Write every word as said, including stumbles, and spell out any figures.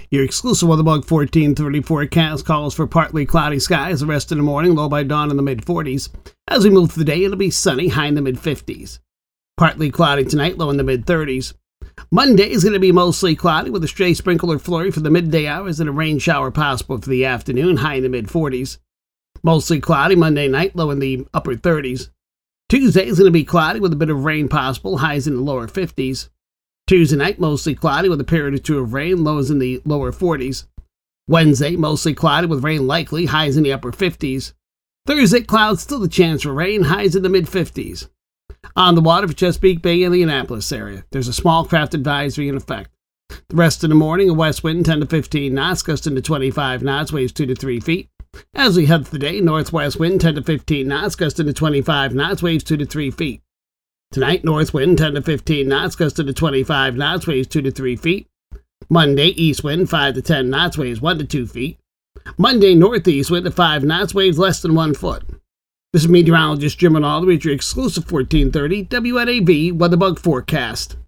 Your exclusive WeatherBug fourteen thirty forecast calls for partly cloudy skies the rest of the morning, low by dawn in the mid forties. As we move through the day, it'll be sunny, high in the mid fifties. Partly cloudy tonight, low in the mid thirties. Monday is going to be mostly cloudy with a stray sprinkle or flurry for the midday hours and a rain shower possible for the afternoon, high in the mid forties. Mostly cloudy Monday night, low in the upper thirties. Tuesday is going to be cloudy with a bit of rain possible, highs in the lower fifties. Tuesday night, mostly cloudy with a period or two of rain, lows in the lower forties. Wednesday, mostly cloudy with rain likely, highs in the upper fifties. Thursday, clouds, still the chance for rain, highs in the mid fifties. On the water for Chesapeake Bay and the Annapolis area, there's a small craft advisory in effect. The rest of the morning, a west wind ten to fifteen knots, gusting to twenty-five knots, waves two to three feet. As we head through the day, northwest wind ten to fifteen knots, gusting to twenty-five knots, waves two to three feet. Tonight, north wind ten to fifteen knots, gusting to twenty-five knots, waves two to three feet. Monday, east wind five to ten knots, waves one to two feet. Monday, northeast wind at five knots, waves less than one foot. This is meteorologist Jim Rinaldi with your exclusive fourteen thirty W N A V WeatherBug forecast.